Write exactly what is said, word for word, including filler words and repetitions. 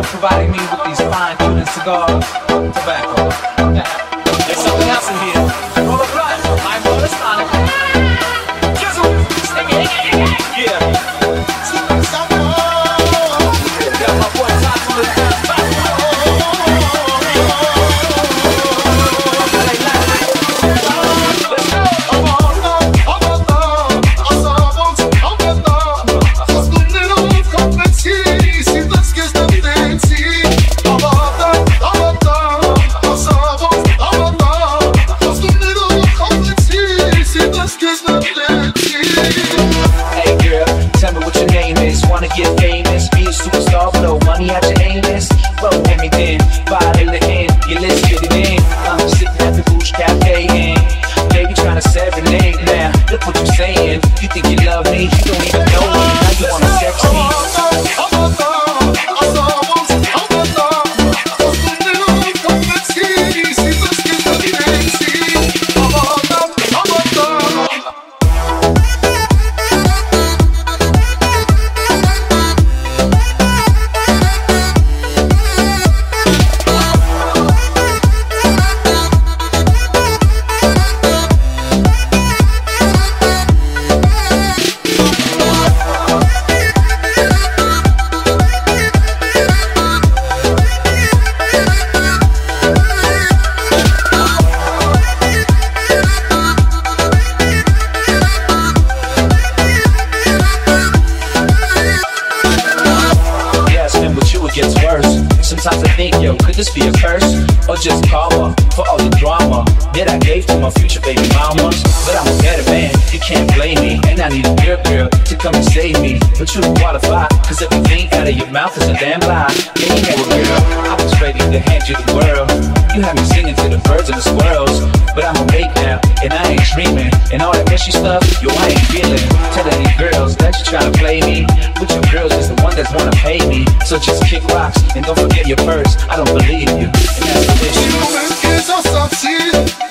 providing me with these fine Cuban cigars, tobacco. There's something else in here. Roll a blunt, I'm Roller Sonic. Yeah. Got my boy Taco in the house. Get famous, be a superstar, blow money out your anus. Well, with me then, bottle in hand, yeah, let's get it in. I'm sitting at the Bouge Cafe and baby trying to serenade now. Look what you're saying, you think you love me, you don't even know me. Now you wanna sex me. Gets worse. Sometimes I think, yo, could this be a curse? Or just karma for all the drama that I gave to my future baby mamas? But I'm a better man, you can't blame me. And I need a real girl to come and save me. But you don't qualify, cause everything out of your mouth is a damn lie. Yeah, you know a girl, I was ready to hand you the world. You have me singing to the birds and the squirrels. But I'm awake now, and I ain't dreaming. And all that fishy stuff, yo, I ain't feeling. Telling these girls that you tryna play me, but your girls is the one that's wanna pay me. So just kick rocks, and don't forget your purse. I don't believe you, and that's the issue. You make it so sexy.